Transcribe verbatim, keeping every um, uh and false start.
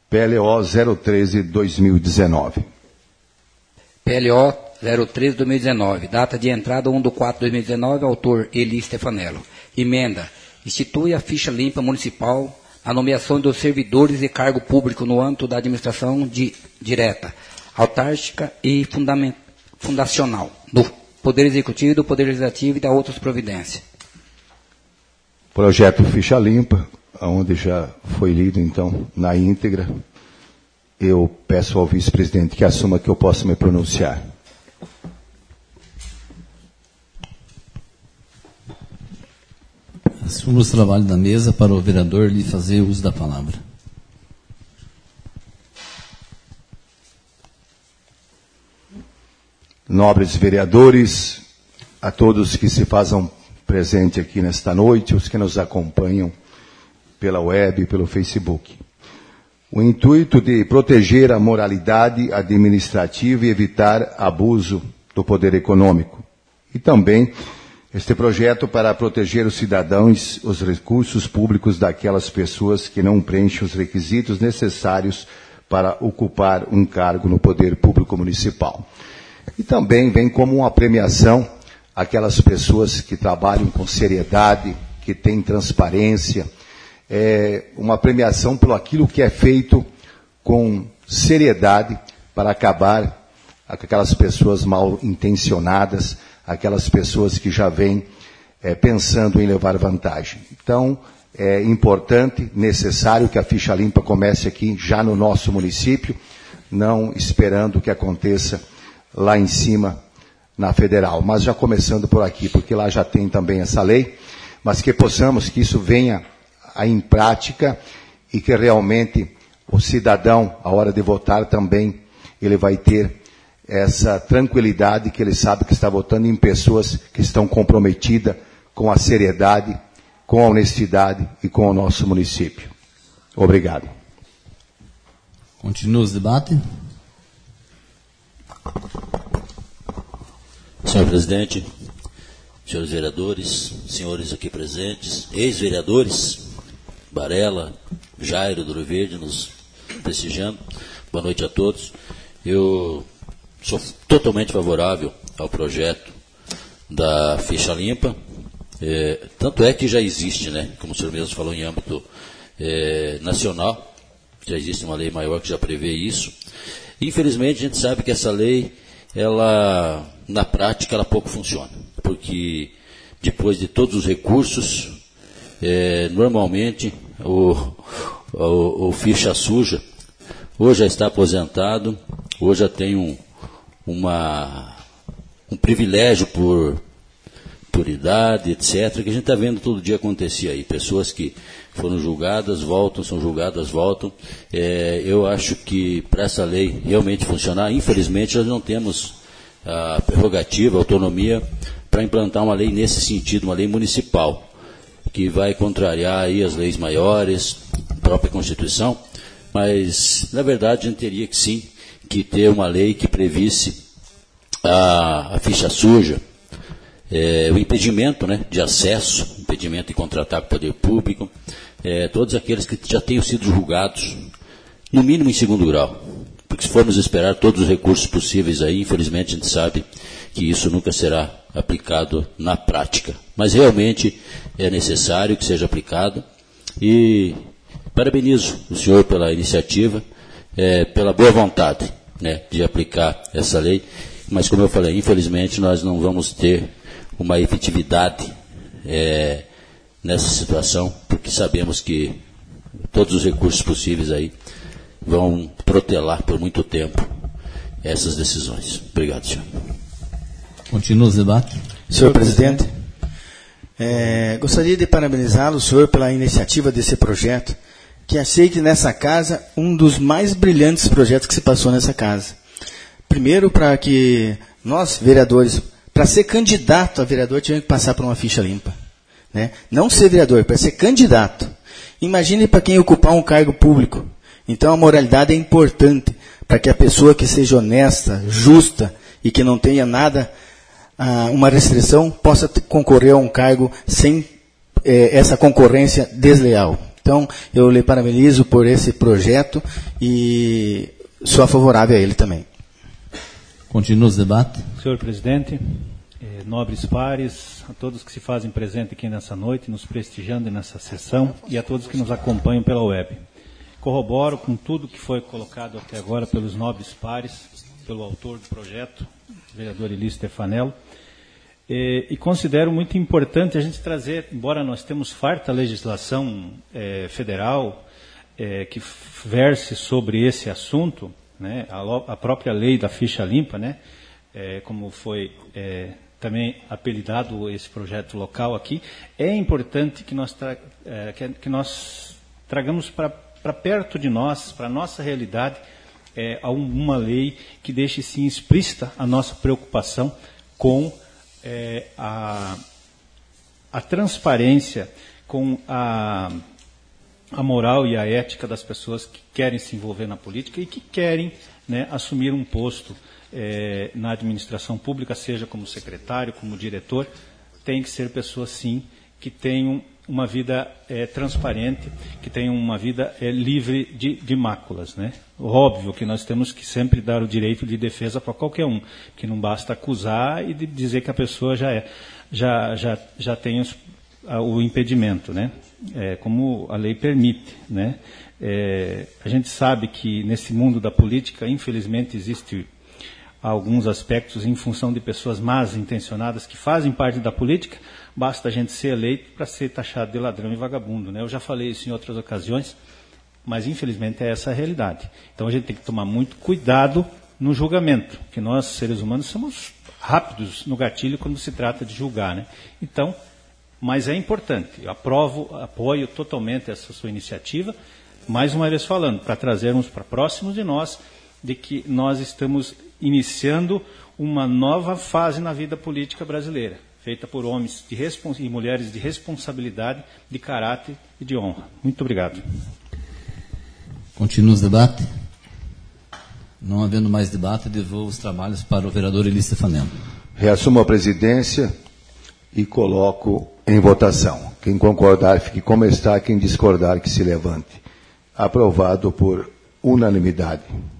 P L O zero treze barra dois mil e dezenove. P L O zero treze barra dois mil e dezenove, data de entrada um de quatro de dois mil e dezenove, autor Eli Stefanello. Emenda: institui a ficha limpa municipal, a nomeação dos servidores de cargo público no âmbito da administração de, direta, autárquica e fundament, fundacional, do Poder Executivo, do Poder Legislativo e da outras providências. Projeto Ficha Limpa, onde já foi lido, então, na íntegra. Eu peço ao vice-presidente que assuma que eu possa me pronunciar. Assumo os trabalhos da mesa para o vereador lhe fazer uso da palavra. Nobres vereadores, a todos que se fazem presente aqui nesta noite, os que nos acompanham pela web e pelo Facebook. O intuito de proteger a moralidade administrativa e evitar abuso do poder econômico. E também este projeto para proteger os cidadãos, os recursos públicos daquelas pessoas que não preenchem os requisitos necessários para ocupar um cargo no poder público municipal. E também vem como uma premiação aquelas pessoas que trabalham com seriedade, que têm transparência, é uma premiação por aquilo que é feito com seriedade para acabar com aquelas pessoas mal intencionadas, aquelas pessoas que já vêm é, pensando em levar vantagem. Então, é importante, necessário que a ficha limpa comece aqui, já no nosso município, não esperando que aconteça lá em cima, na federal, mas já começando por aqui, porque lá já tem também essa lei, mas que possamos, que isso venha em prática e que realmente o cidadão, à hora de votar também, ele vai ter essa tranquilidade que ele sabe que está votando em pessoas que estão comprometidas com a seriedade, com a honestidade e com o nosso município. Obrigado. Continua os debates. Senhor presidente, senhores vereadores, senhores aqui presentes, ex-vereadores, Barela, Jairo, do Rio Verde, nos prestigiando. Boa noite a todos. Eu sou totalmente favorável ao projeto da ficha limpa. É, tanto é que já existe, né, como o senhor mesmo falou, em âmbito é, nacional, já existe uma lei maior que já prevê isso. Infelizmente, a gente sabe que essa lei, ela, na prática, ela pouco funciona, porque depois de todos os recursos, é, normalmente o, o, o ficha suja ou já está aposentado, ou já tem um, uma, um privilégio por, por idade, etcétera, que a gente está vendo todo dia acontecer aí. Pessoas que foram julgadas, voltam, são julgadas, voltam. É, eu acho que para essa lei realmente funcionar, infelizmente nós não temos a prerrogativa, a autonomia para implantar uma lei nesse sentido, uma lei municipal, que vai contrariar aí as leis maiores, a própria Constituição, mas na verdade a gente teria que sim que ter uma lei que previsse a, a ficha suja, é, o impedimento, né, de acesso, impedimento de contratar com o poder público, é, todos aqueles que já tenham sido julgados, no mínimo em segundo grau. Porque se formos esperar todos os recursos possíveis aí, infelizmente a gente sabe que isso nunca será aplicado na prática. Mas realmente é necessário que seja aplicado e parabenizo o senhor pela iniciativa, é, pela boa vontade, né, de aplicar essa lei, mas como eu falei, infelizmente nós não vamos ter uma efetividade é, nessa situação, porque sabemos que todos os recursos possíveis aí vão protelar por muito tempo essas decisões. Obrigado, senhor. Continua os debates. Senhor presidente, é, gostaria de parabenizá-lo, senhor, pela iniciativa desse projeto, que achei que nessa casa, um dos mais brilhantes projetos que se passou nessa casa. Primeiro, para que nós, vereadores, para ser candidato a vereador, tivemos que passar por uma ficha limpa. Né? Não ser vereador, para ser candidato. Imagine para quem ocupar um cargo público. Então, a moralidade é importante para que a pessoa que seja honesta, justa e que não tenha nada, ah, uma restrição, possa concorrer a um cargo sem eh, essa concorrência desleal. Então, Então, eu lhe parabenizo por esse projeto e sou favorável a ele também. Continua os debates. Senhor presidente, eh, nobres pares, a todos que se fazem presente aqui nessa noite, nos prestigiando nessa sessão, e a todos que nos acompanham pela web. Corroboro com tudo que foi colocado até agora pelos nobres pares, pelo autor do projeto, o vereador Eli Stefanello, eh, e considero muito importante a gente trazer, embora nós temos farta legislação eh, federal eh, que verse sobre esse assunto, né, a, a própria lei da ficha limpa, né, é, como foi é, também apelidado esse projeto local aqui, é importante que nós, tra é, que, que nós tragamos para perto de nós, para a nossa realidade, é, uma lei que deixe sim explícita a nossa preocupação com é, a, a transparência, com a a moral e a ética das pessoas que querem se envolver na política e que querem, né, assumir um posto é, na administração pública, seja como secretário, como diretor, tem que ser pessoas, sim, que tenham uma vida é, transparente, que tenham uma vida é, livre de, de máculas, né? Óbvio que nós temos que sempre dar o direito de defesa para qualquer um, que não basta acusar e de dizer que a pessoa já, é, já, já, já tem os, a, o impedimento, né? É, como a lei permite, né? É, a gente sabe que nesse mundo da política, infelizmente, existe alguns aspectos em função de pessoas más intencionadas que fazem parte da política, basta a gente ser eleito para ser taxado de ladrão e vagabundo, né? Eu já falei isso em outras ocasiões, mas infelizmente é essa a realidade. Então a gente tem que tomar muito cuidado no julgamento, que nós, seres humanos, somos rápidos no gatilho quando se trata de julgar, né? Então, mas é importante, eu aprovo, apoio totalmente essa sua iniciativa, mais uma vez falando, para trazermos para próximos de nós, de que nós estamos iniciando uma nova fase na vida política brasileira, feita por homens de e mulheres de responsabilidade, de caráter e de honra. Muito obrigado. Continua os debates. Não havendo mais debate, devolvo os trabalhos para o vereador Eli Stefanello. Reassumo a presidência e coloco em votação. Quem concordar, fique como está. Quem discordar, que se levante. Aprovado por unanimidade.